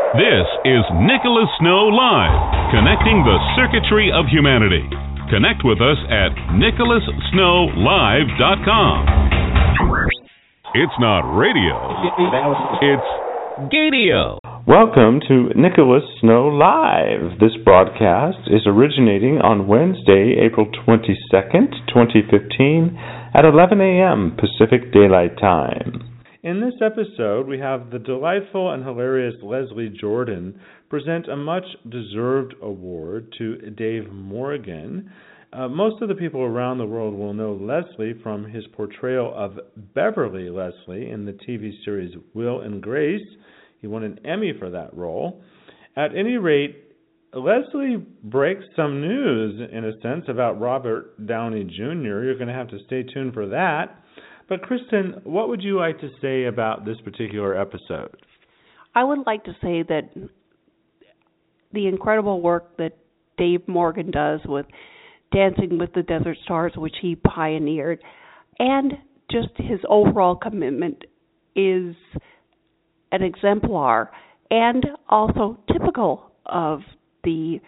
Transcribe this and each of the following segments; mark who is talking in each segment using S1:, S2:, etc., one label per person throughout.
S1: This is Nicholas Snow Live, connecting the circuitry of humanity. Connect with us at nicholassnowlive.com. It's not radio, it's Gadio.
S2: Welcome to Nicholas Snow Live. This broadcast is originating on Wednesday, April 22nd, 2015 at 11 a.m. Pacific Daylight Time. In this episode, we have the delightful and hilarious Leslie Jordan present a much-deserved award to Dave Morgan. Most of the people around the world will know Leslie from his portrayal of Beverly Leslie in the TV series Will and Grace. He won an Emmy for that role. At any rate, Leslie breaks some news, in a sense, about Robert Downey Jr. You're going to have to stay tuned for that. But, Kristen, what would you like to say about this particular episode?
S3: I would like to say that the incredible work that Dave Morgan does with Dancing with the Desert Stars, which he pioneered, and just his overall commitment is an exemplar and also typical of the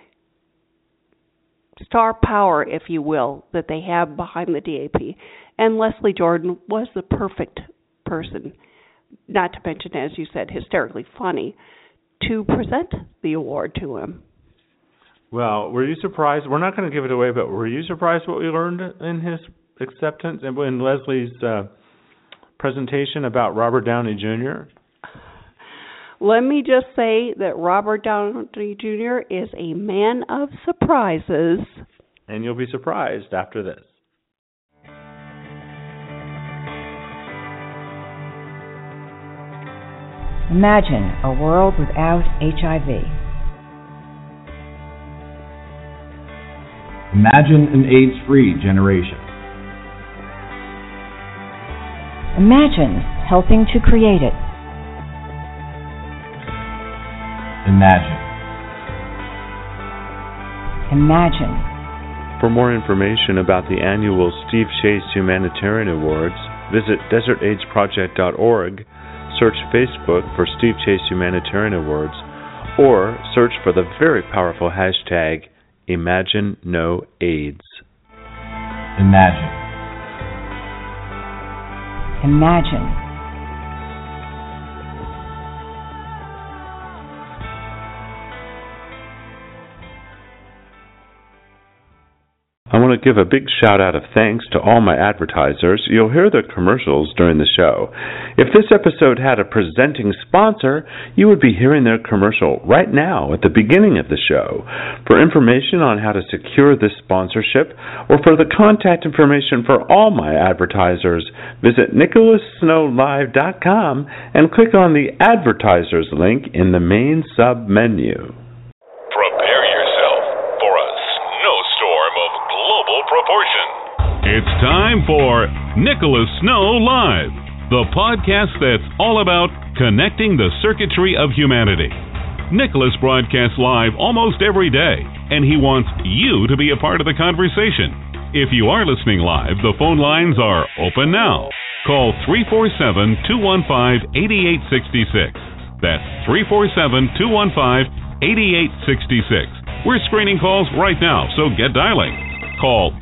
S3: star power, if you will, that they have behind the DAP. And Leslie Jordan was the perfect person, not to mention, as you said, hysterically funny, to present the award to him.
S2: Well, were you surprised? We're not going to give it away, but were you surprised what we learned in his acceptance and in Leslie's presentation about Robert Downey Jr.?
S3: Let me just say that Robert Downey Jr. is a man of surprises.
S2: And you'll be surprised after this.
S4: Imagine a world without HIV.
S5: Imagine an AIDS-free generation.
S4: Imagine helping to create it.
S5: Imagine.
S2: For more information about the annual Steve Chase Humanitarian Awards, visit desertageproject.org, search Facebook for Steve Chase Humanitarian Awards, or search for the very powerful hashtag #ImagineNoAIDS.
S4: Imagine.
S2: I want to give a big shout out of thanks to all my advertisers. You'll hear their commercials during the show. If this episode had a presenting sponsor, you would be hearing their commercial right now at the beginning of the show. For information on how to secure this sponsorship, or for the contact information for all my advertisers, visit nicholassnowlive.com and click on the Advertisers link in the main sub-menu.
S1: It's time for Nicholas Snow Live, the podcast that's all about connecting the circuitry of humanity. Nicholas broadcasts live almost every day, and he wants you to be a part of the conversation. If you are listening live, the phone lines are open now. Call 347-215-8866. That's 347-215-8866. We're screening calls right now, so get dialing. Call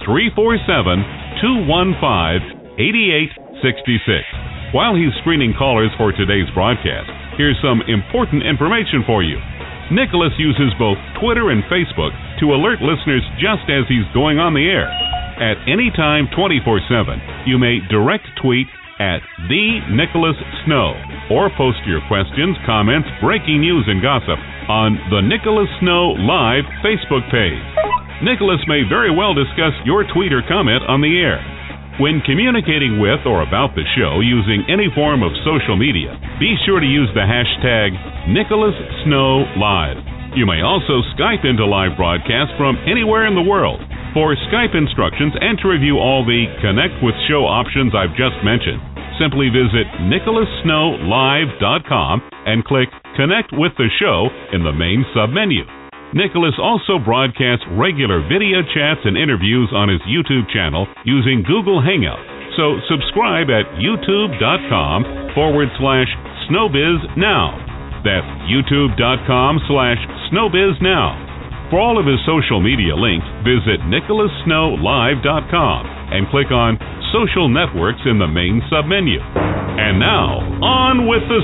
S1: 347-215-8866. While he's screening callers for today's broadcast, here's some important information for you. Nicholas uses both Twitter and Facebook to alert listeners just as he's going on the air. At any time, 24/7, you may direct tweet at @TheNicholasSnow or post your questions, comments, breaking news, and gossip on the Nicholas Snow Live Facebook page. Nicholas may very well discuss your tweet or comment on the air. When communicating with or about the show using any form of social media, be sure to use the hashtag #NicholasSnowLive. You may also Skype into live broadcasts from anywhere in the world. For Skype instructions and to review all the Connect with Show options I've just mentioned, simply visit nicholassnowlive.com and click Connect with the Show in the main submenu. Nicholas also broadcasts regular video chats and interviews on his YouTube channel using Google Hangout. So subscribe at youtube.com/snowbiznow. That's youtube.com/snowbiznow. For all of his social media links, visit NicholasSnowLive.com and click on Social Networks in the main submenu. And now, on with the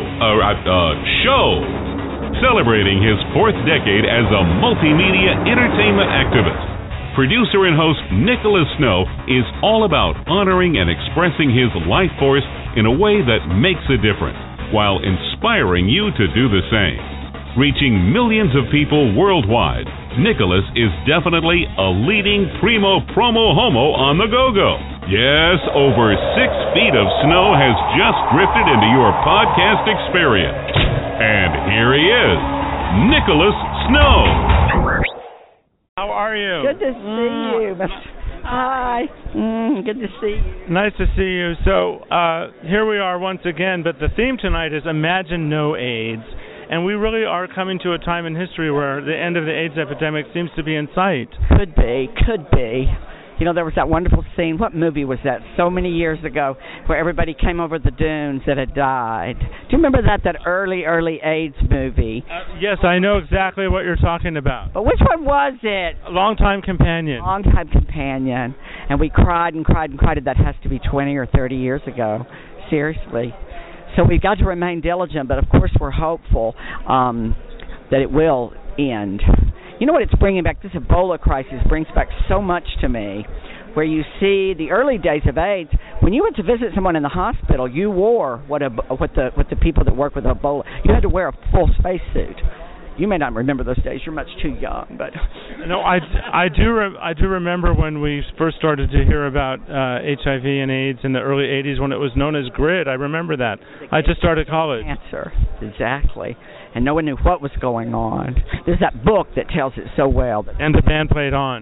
S1: show! Celebrating his 4th decade as a multimedia entertainment activist, producer and host Nicholas Snow is all about honoring and expressing his life force in a way that makes a difference, while inspiring you to do the same. Reaching millions of people worldwide, Nicholas is definitely a leading primo promo homo on the go-go. Yes, over 6 feet of snow has just drifted into your podcast experience. And here he is, Nicholas Snow.
S6: How are you?
S7: Good to see you. Hi. Good to see you.
S6: Nice to see you. So here we are once again, but the theme tonight is Imagine No AIDS. And we really are coming to a time in history where the end of the AIDS epidemic seems to be in sight.
S7: Could be. You know, there was that wonderful scene. What movie was that? So many years ago, where everybody came over the dunes that had died. Do you remember that early AIDS movie?
S6: Yes, I know exactly what you're talking about.
S7: But which one was it?
S6: Longtime Companion.
S7: Longtime Companion. And we cried and cried and cried. That has to be 20 or 30 years ago. Seriously. So we've got to remain diligent, but of course we're hopeful that it will end. You know what it's bringing back? This Ebola crisis brings back so much to me, where you see the early days of AIDS. When you went to visit someone in the hospital, you wore what the people that work with Ebola. You had to wear a full spacesuit. You may not remember those days. You're much too young, but
S6: no, I do remember when we first started to hear about HIV and AIDS in the early '80s when it was known as GRID. I remember that. I just started college.
S7: Cancer, exactly, and no one knew what was going on. There's that book that tells it so well.
S6: And the band played on.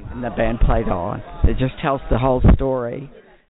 S7: It just tells the whole story.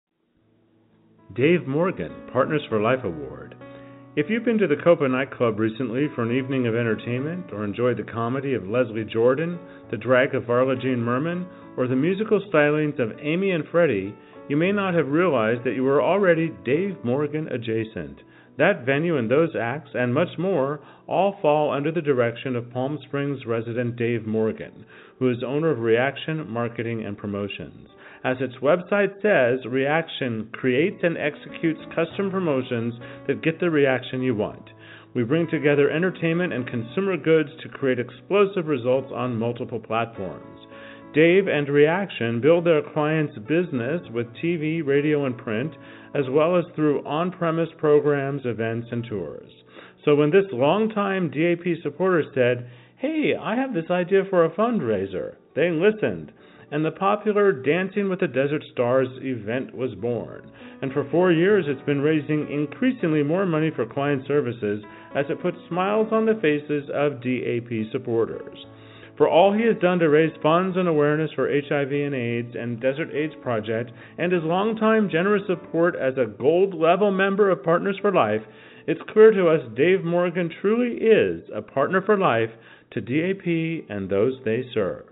S2: Dave Morgan, Partners for Life Award. If you've been to the Copa nightclub recently for an evening of entertainment, or enjoyed the comedy of Leslie Jordan, the drag of Varla Jean Merman, or the musical stylings of Amy and Freddie, you may not have realized that you were already Dave Morgan adjacent. That venue and those acts, and much more, all fall under the direction of Palm Springs resident Dave Morgan, who is owner of Reaction Marketing and Promotions. As its website says, Reaction creates and executes custom promotions that get the reaction you want. We bring together entertainment and consumer goods to create explosive results on multiple platforms. Dave and Reaction build their clients' business with TV, radio, and print, as well as through on-premise programs, events, and tours. So when this longtime DAP supporter said, "Hey, I have this idea for a fundraiser," they listened. And the popular Dancing with the Desert Stars event was born. And for 4 years, it's been raising increasingly more money for client services as it puts smiles on the faces of DAP supporters. For all he has done to raise funds and awareness for HIV and AIDS and Desert AIDS Project, and his longtime generous support as a gold-level member of Partners for Life, it's clear to us Dave Morgan truly is a partner for life to DAP and those they serve.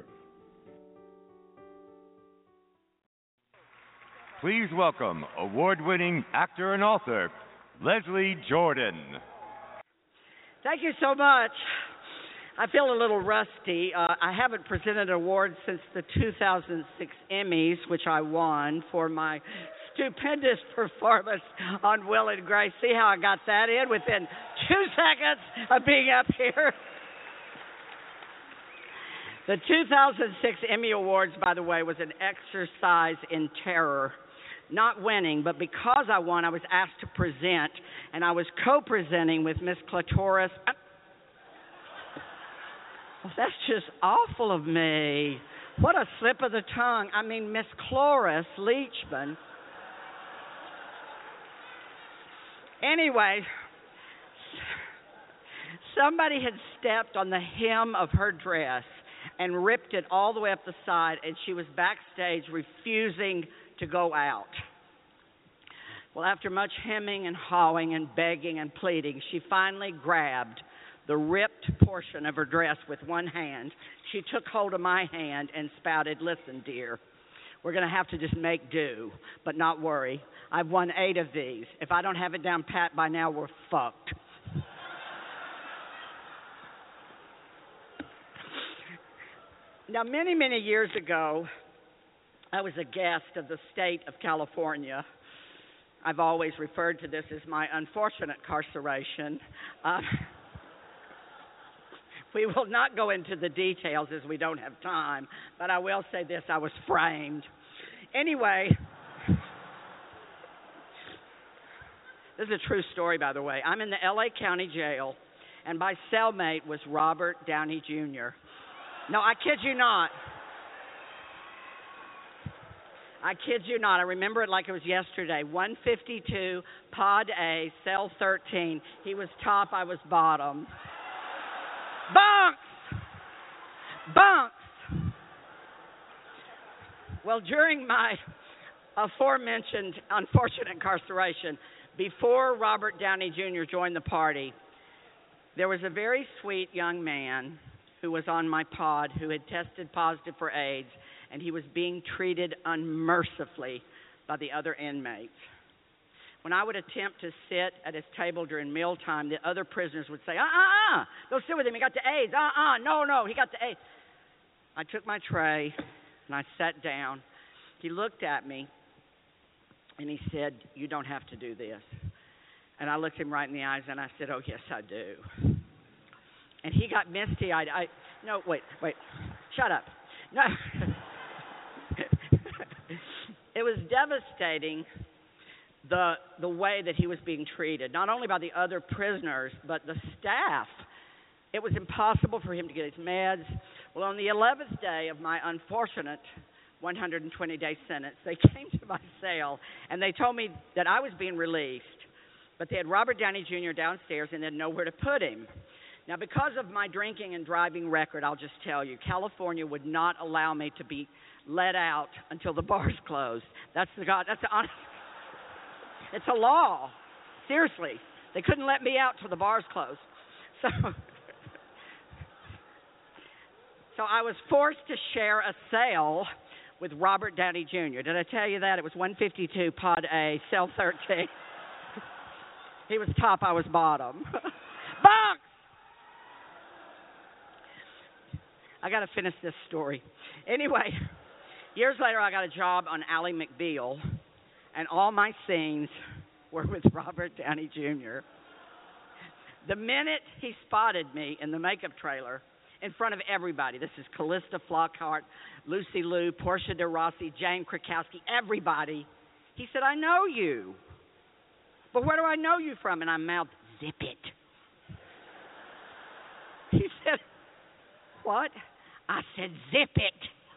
S8: Please welcome award-winning actor and author, Leslie Jordan.
S7: Thank you so much. I feel a little rusty. I haven't presented an award since the 2006 Emmys, which I won for my stupendous performance on Will and Grace. See how I got that in within 2 seconds of being up here? The 2006 Emmy Awards, by the way, was an exercise in terror. Not winning, but because I won, I was asked to present, and I was co-presenting with Miss Clitoris. Well, that's just awful of me. What a slip of the tongue. I mean, Miss Cloris Leachman. Anyway, somebody had stepped on the hem of her dress and ripped it all the way up the side, and she was backstage refusing to go out. Well, after much hemming and hawing and begging and pleading, she finally grabbed the ripped portion of her dress with one hand. She took hold of my hand and spouted, "Listen, dear, we're going to have to just make do, but not worry. I've won 8 of these. If I don't have it down pat by now, we're fucked." Now, many, many years ago, I was a guest of the state of California. I've always referred to this as my unfortunate carceration. We will not go into the details as we don't have time, but I will say this, I was framed. Anyway, this is a true story, by the way. I'm in the L.A. County Jail, and my cellmate was Robert Downey Jr. No, I kid you not. I kid you not. I remember it like it was yesterday. 152, Pod A, Cell 13. He was top, I was bottom. Bunks! Bunks! Well, during my aforementioned unfortunate incarceration, before Robert Downey Jr. joined the party, there was a very sweet young man who was on my pod who had tested positive for AIDS, and he was being treated unmercifully by the other inmates. When I would attempt to sit at his table during mealtime, the other prisoners would say, don't sit with him, he got the AIDS. No, he got the AIDS. I took my tray, and I sat down. He looked at me, and he said, you don't have to do this. And I looked him right in the eyes, and I said, oh, yes, I do. And he got misty-eyed. No, wait, shut up. No. It was devastating, the way that he was being treated, not only by the other prisoners, but the staff. It was impossible for him to get his meds. Well, on the 11th day of my unfortunate 120-day sentence, they came to my cell, and they told me that I was being released, but they had Robert Downey Jr. downstairs and they had nowhere to put him. Now, because of my drinking and driving record, I'll just tell you, California would not allow me to be let out until the bars closed. That's the honest. It's a law. Seriously, they couldn't let me out till the bars closed. So I was forced to share a cell with Robert Downey Jr. Did I tell you that? It was 152, Pod A, Cell 13. He was top, I was bottom. Box! I got to finish this story. Anyway, years later, I got a job on Ally McBeal, and all my scenes were with Robert Downey Jr. The minute he spotted me in the makeup trailer, in front of everybody, this is Callista Flockhart, Lucy Liu, Portia de Rossi, Jane Krakowski, everybody, he said, I know you. But where do I know you from? And I mouthed, zip it. He said, what? I said, zip it.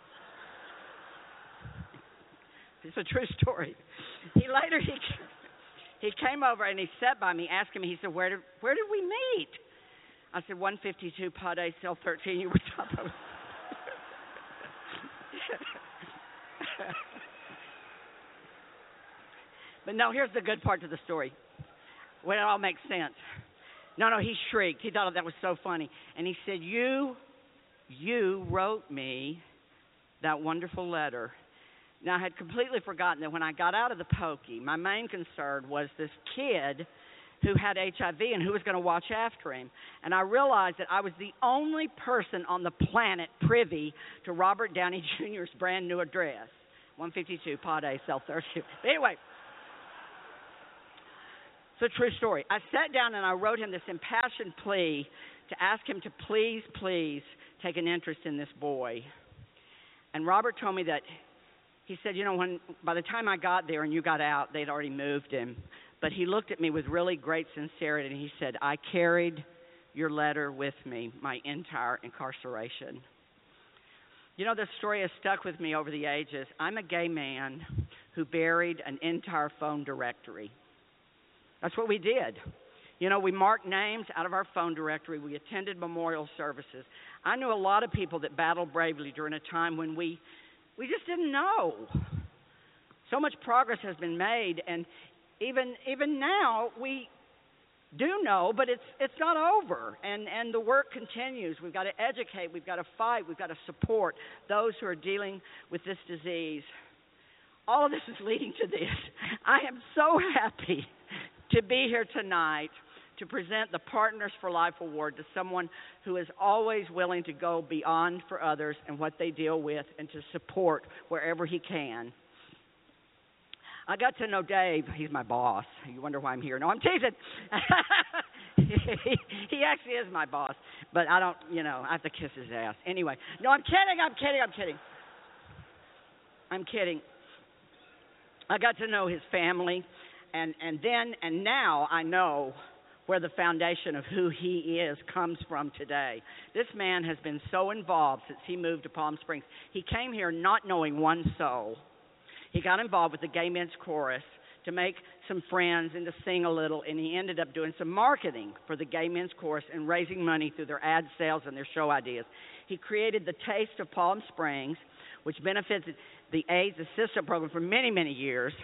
S7: It's a true story. He came over and he sat by me, asking me, he said, where did we meet? I said, 152, Pod A, Cell 13, you were top of it. But no, here's the good part to the story, when it all makes sense. No, he shrieked. He thought that was so funny. And he said, you wrote me that wonderful letter. Now, I had completely forgotten that when I got out of the pokey, my main concern was this kid who had HIV and who was going to watch after him. And I realized that I was the only person on the planet privy to Robert Downey Jr.'s brand new address, 152 Pod A, Cell 13. Anyway, it's a true story. I sat down and I wrote him this impassioned plea to ask him to please take an interest in this boy. And Robert told me that, he said, by the time I got there and you got out, they'd already moved him. But he looked at me with really great sincerity, and he said, I carried your letter with me my entire incarceration. This story has stuck with me over the ages. I'm a gay man who buried an entire phone directory. That's what we did. We marked names out of our phone directory. We attended memorial services. I knew a lot of people that battled bravely during a time when we just didn't know. So much progress has been made, and even now we do know, but it's not over, and the work continues. We've got to educate, we've got to fight, we've got to support those who are dealing with this disease. All of this is leading to this. I am so happy to be here tonight to present the Partners for Life Award to someone who is always willing to go beyond for others and what they deal with and to support wherever he can. I got to know Dave. He's my boss. You wonder why I'm here. No, I'm teasing. He actually is my boss, but I don't, I have to kiss his ass. Anyway, no, I'm kidding. I got to know his family, and now I know where the foundation of who he is comes from today. This man has been so involved since he moved to Palm Springs. He came here not knowing one soul. He got involved with the Gay Men's Chorus to make some friends and to sing a little, and he ended up doing some marketing for the Gay Men's Chorus and raising money through their ad sales and their show ideas. He created the Taste of Palm Springs, which benefits the AIDS Assistance Program for many, many years.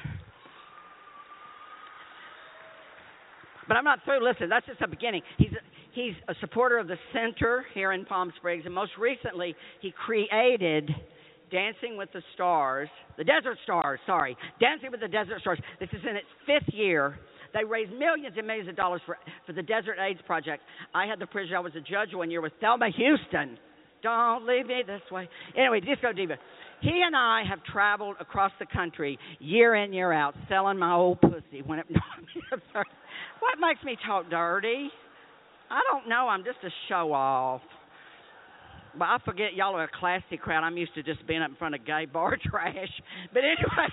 S7: But I'm not through. Listen, that's just the beginning. He's a supporter of the center here in Palm Springs, and most recently he created Dancing with the Stars, the Desert Stars, Dancing with the Desert Stars. This is in its 5th year. They raise millions and millions of dollars for the Desert AIDS Project. I had the privilege, I was a judge one year with Thelma Houston. Don't leave me this way. Anyway, Disco Diva. He and I have traveled across the country year in, year out, selling my old pussy. No, I'm sorry. What makes me talk dirty? I don't know. I'm just a show-off. But I forget y'all are a classy crowd. I'm used to just being up in front of gay bar trash. But anyway,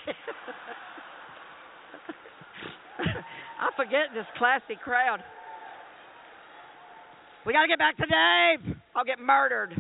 S7: I forget this classy crowd. We got to get back to Dave. I'll get murdered.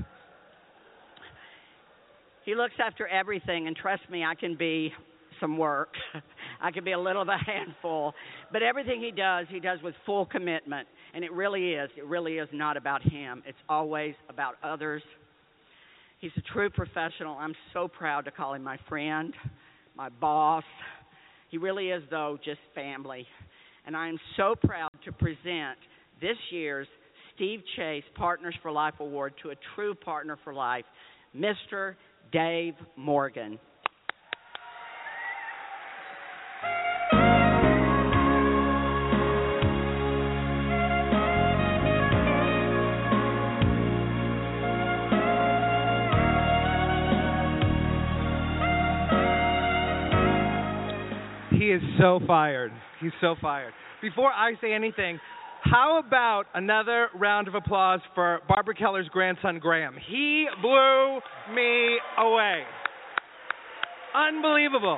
S7: He looks after everything, and trust me, I can be some work. I can be a little of a handful. But everything he does with full commitment. And it really is not about him. It's always about others. He's a true professional. I'm so proud to call him my friend, my boss. He really is, though, just family. And I am so proud to present this year's Steve Chase Partners for Life Award to a true partner for life, Mr. Dave Morgan.
S9: He is so fired. He's so fired. Before I say anything, how about another round of applause for Barbara Keller's grandson, Graham? He blew me away. Unbelievable.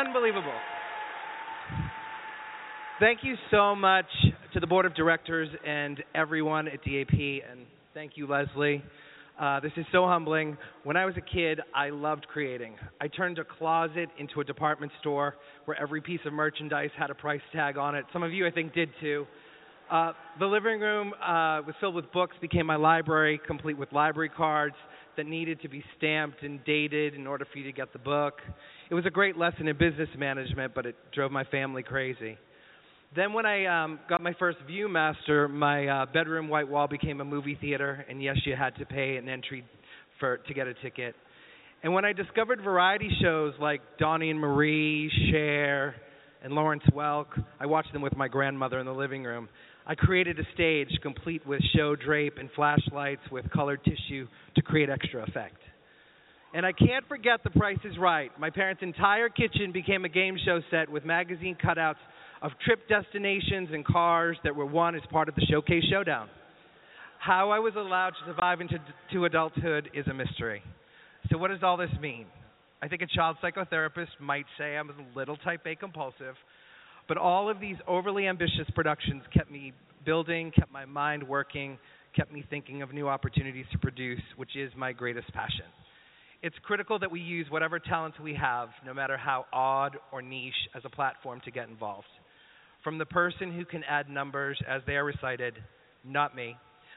S9: Thank you so much to the board of directors and everyone at DAP, and thank you, Leslie. This is so humbling. When I was a kid, I loved creating. I turned a closet into a department store where every piece of merchandise had a price tag on it. Some of you, I think, did too. The living room was filled with books, became my library, complete with library cards that needed to be stamped and dated in order for you to get the book. It was a great lesson in business management, but it drove my family crazy. Then when I got my first Viewmaster, my bedroom white wall became a movie theater, and yes, you had to pay an entry to get a ticket. And when I discovered variety shows like Donnie and Marie, Cher, and Lawrence Welk, I watched them with my grandmother in the living room. I created a stage complete with show drape and flashlights with colored tissue to create extra effect. And I can't forget The Price is Right. My parents' entire kitchen became a game show set with magazine cutouts of trip destinations and cars that were won as part of the Showcase Showdown. How I was allowed to survive into adulthood is a mystery. So what does all this mean? I think a child psychotherapist might say I'm a little type A compulsive, but all of these overly ambitious productions kept me building, kept my mind working, kept me thinking of new opportunities to produce, which is my greatest passion. It's critical that we use whatever talents we have, no matter how odd or niche, as a platform to get involved. From the person who can add numbers as they are recited, not me,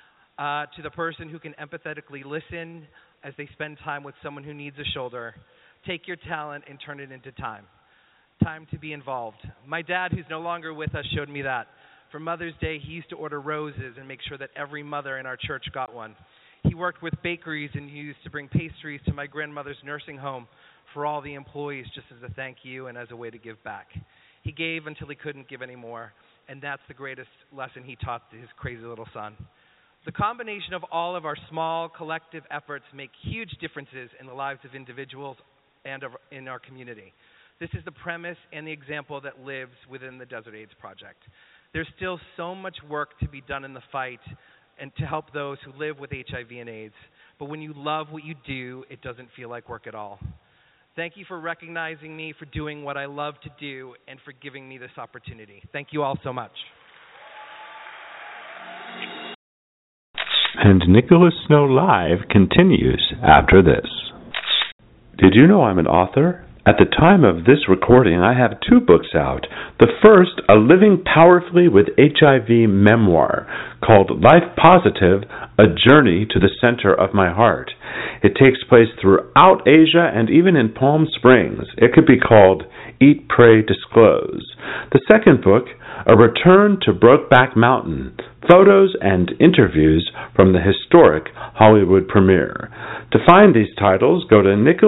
S9: to the person who can empathetically listen as they spend time with someone who needs a shoulder. Take your talent and turn it into time. Time to be involved. My dad, who's no longer with us, showed me that. For Mother's Day, he used to order roses and make sure that every mother in our church got one. He worked with bakeries and used to bring pastries to my grandmother's nursing home for all the employees just as a thank you and as a way to give back. He gave until he couldn't give anymore. and that's the greatest lesson he taught his crazy little son. The combination of all of our small collective efforts make huge differences in the lives of individuals and in our community. This is the premise and the example that lives within the Desert AIDS Project. There's still so much work to be done in the fight and to help those who live with HIV and AIDS. But when you love what you do, it doesn't feel like work at all. Thank you for recognizing me for doing what I love to do and for giving me this opportunity. Thank you all so much.
S2: And Nicholas Snow Live continues after this. Did you know I'm an author? At the time of this recording, I have 2 books out. The first, a Living Powerfully with HIV memoir called Life Positive, A Journey to the Center of My Heart. It takes place throughout Asia and even in Palm Springs. It could be called Eat, Pray, Disclose. The second book, A Return to Brokeback Mountain, photos and interviews from the historic Hollywood premiere. To find these titles, go to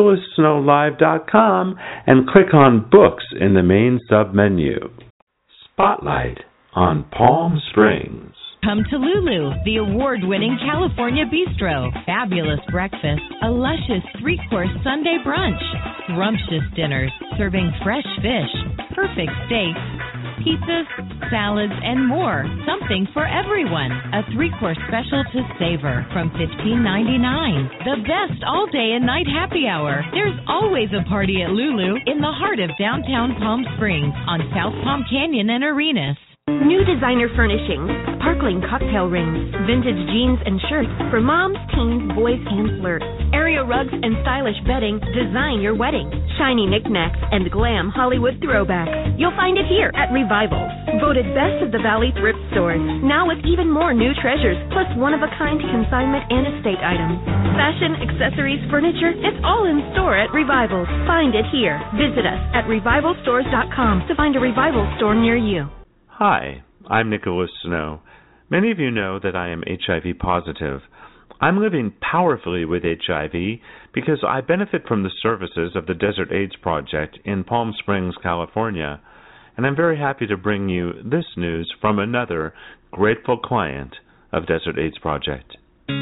S2: NicholasSnowLive.com and click on Books in the main sub-menu. Spotlight on Palm Springs.
S10: Come to Lulu, the award-winning California Bistro. Fabulous breakfast, a luscious 3-course Sunday brunch, scrumptious dinners serving fresh fish, perfect steaks, pizzas, salads, and more. Something for everyone. A 3-course special to savor from $15.99. The best all-day and night happy hour. There's always a party at Lulu in the heart of downtown Palm Springs on South Palm Canyon and Arenas.
S11: New designer furnishings, sparkling cocktail rings, vintage jeans and shirts for moms, teens, boys, and flirts. Area rugs and stylish bedding design your wedding. Shiny knickknacks and glam Hollywood throwbacks. You'll find it here at Revivals. Voted Best of the Valley thrift stores. Now with even more new treasures, plus one-of-a-kind consignment and estate items. Fashion, accessories, furniture, it's all in store at Revivals. Find it here. Visit us at revivalstores.com to find a Revival store near you.
S2: Hi, I'm Nicholas Snow. Many of you know that I am HIV positive. I'm living powerfully with HIV because I benefit from the services of the Desert AIDS Project in Palm Springs, California, and I'm very happy to bring you this news from another grateful client of Desert AIDS Project.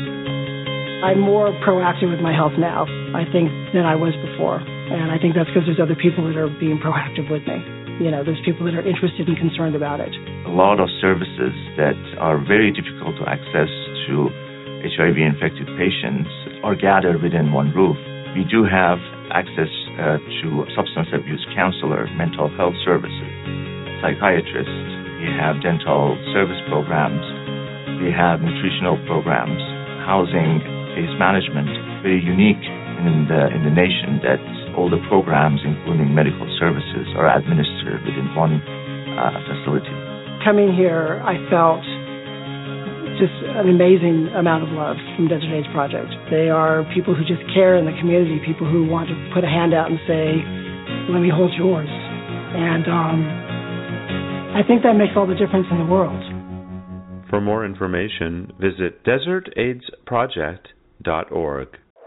S12: I'm more proactive with my health now, I think, than I was before, and I think that's because there's other people that are being proactive with me. You know, there's people that are interested and concerned about it.
S13: A lot of services that are very difficult to access to HIV-infected patients are gathered within one roof. We do have access to substance abuse counselor, mental health services, psychiatrists. We have dental service programs. We have nutritional programs, housing, case management. Very unique in the nation that all the programs, including medical services, are administered within one facility.
S12: Coming here, I felt just an amazing amount of love from Desert AIDS Project. They are people who just care in the community, people who want to put a hand out and say, let me hold yours. And I think that makes all the difference in the world.
S2: For more information, visit desertaidsproject.org.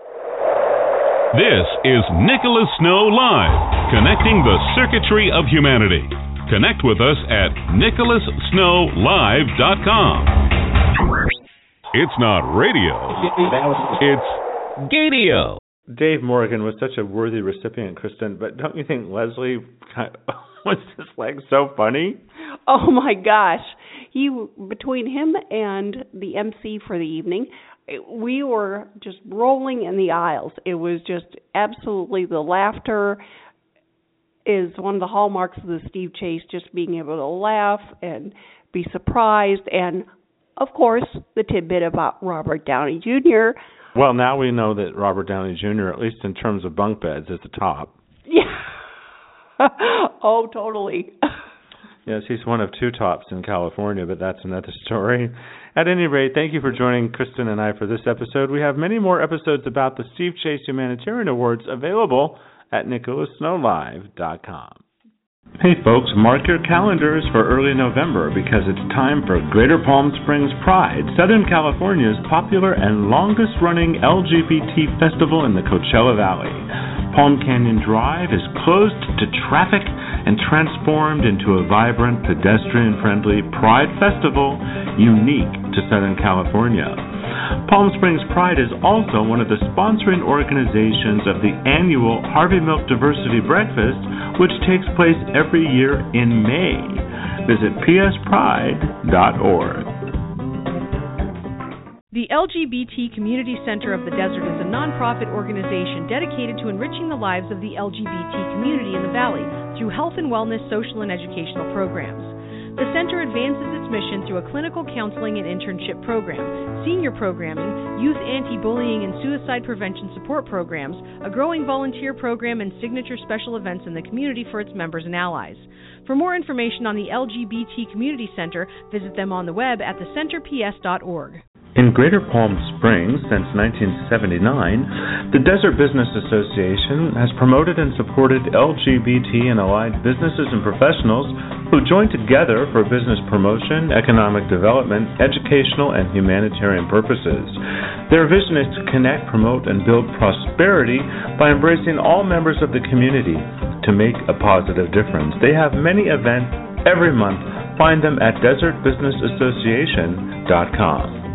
S1: This is Nicholas Snow Live, connecting the circuitry of humanity. Connect with us at NicholasSnowLive.com. It's not radio, it's Gadio.
S2: Dave Morgan was such a worthy recipient, Kristen, but don't you think Leslie was just like so funny?
S3: Oh my gosh. Between him and the MC for the evening, we were just rolling in the aisles. It was just absolutely, the laughter is one of the hallmarks of the Steve Chase, just being able to laugh and be surprised, and of course the tidbit about Robert Downey Jr.
S2: Well, now we know that Robert Downey Jr., at least in terms of bunk beds, is the top.
S3: Yeah. Oh, totally.
S2: Yes, he's one of 2 tops in California, but that's another story. At any rate, thank you for joining Kristen and I for this episode. We have many more episodes about the Steve Chase Humanitarian Awards available at NicholasSnowLive.com. Hey folks, mark your calendars for early November because it's time for Greater Palm Springs Pride, Southern California's popular and longest-running LGBT festival in the Coachella Valley. Palm Canyon Drive is closed to traffic and transformed into a vibrant, pedestrian-friendly Pride Festival unique to Southern California. Palm Springs Pride is also one of the sponsoring organizations of the annual Harvey Milk Diversity Breakfast, which takes place every year in May. Visit pspride.org.
S14: The LGBT Community Center of the Desert is a nonprofit organization dedicated to enriching the lives of the LGBT community in the Valley through health and wellness, social and educational programs. The center advances its mission through a clinical counseling and internship program, senior programming, youth anti-bullying and suicide prevention support programs, a growing volunteer program, and signature special events in the community for its members and allies. For more information on the LGBT Community Center, visit them on the web at thecenterps.org.
S2: In Greater Palm Springs since 1979, the Desert Business Association has promoted and supported LGBT and allied businesses and professionals who join together for business promotion, economic development, educational, and humanitarian purposes. Their vision is to connect, promote, and build prosperity by embracing all members of the community to make a positive difference. They have many events every month. Find them at desertbusinessassociation.com.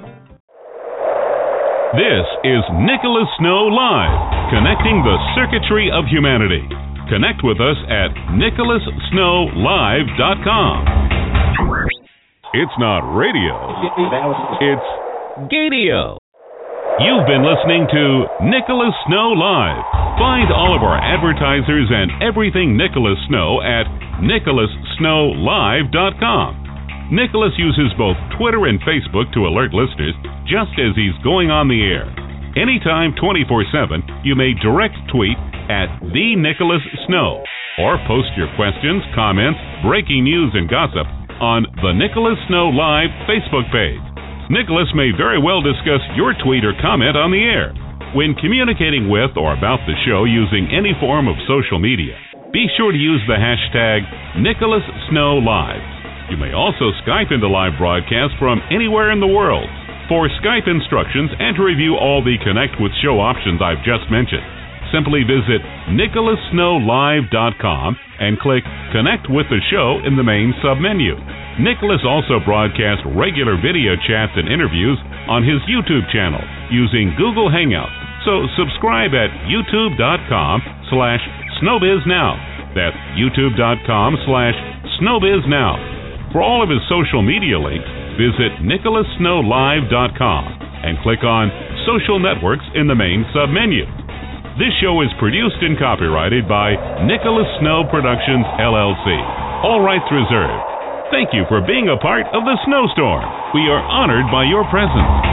S1: This is Nicholas Snow Live, connecting the circuitry of humanity. Connect with us at nicholassnowlive.com. It's not radio, it's Gadio. You've been listening to Nicholas Snow Live. Find all of our advertisers and everything Nicholas Snow at nicholassnowlive.com. Nicholas uses both Twitter and Facebook to alert listeners just as he's going on the air. Anytime, 24/7, you may direct tweet at The Nicholas Snow or post your questions, comments, breaking news, and gossip on the Nicholas Snow Live Facebook page. Nicholas may very well discuss your tweet or comment on the air. When communicating with or about the show using any form of social media, be sure to use the hashtag Nicholas Snow Live. You may also Skype into live broadcasts from anywhere in the world. For Skype instructions and to review all the Connect with Show options I've just mentioned, simply visit nicholassnowlive.com and click Connect with the Show in the main submenu. Nicholas also broadcasts regular video chats and interviews on his YouTube channel using Google Hangouts. So subscribe at youtube.com/snowbiznow. That's youtube.com/snowbiznow. For all of his social media links, visit nicholassnowlive.com and click on Social Networks in the main submenu. This show is produced and copyrighted by Nicholas Snow Productions, LLC. All rights reserved. Thank you for being a part of the snowstorm. We are honored by your presence.